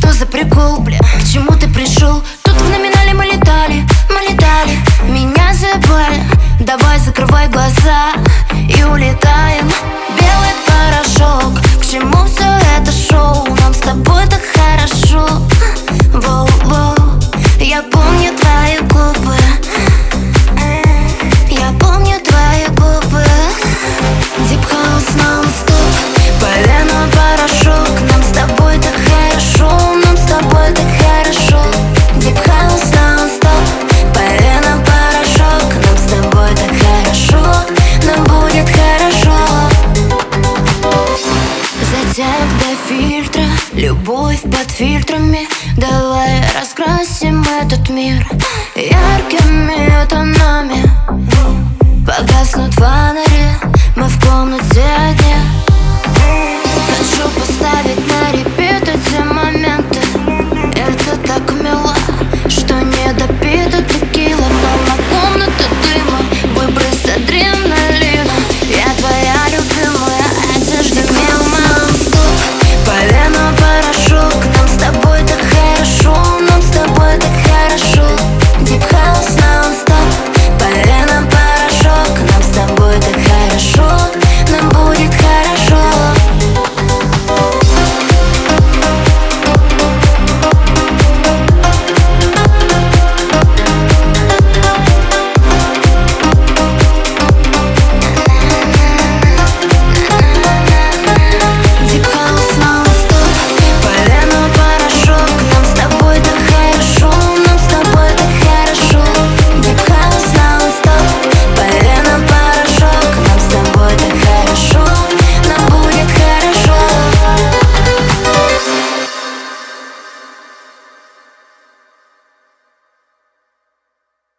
что за прикол, бля? К чему ты пришел? Тут в номинале мы летали, меня забыли. Давай закрывай глаза и улетаем. Белый порошок, к чему все это шоу? Нам с тобой так хорошо. Воу-воу, я помню твои губы, я помню твои губы. Deep House non-stop, полено порошок. Нам с тобой так хорошо, нам с тобой так хорошо. Deep House non-stop, полено порошок. Нам с тобой так хорошо, нам будет хорошо. Затяг до фильтра, любовь под фильтрами. Давай раскрасим этот мир.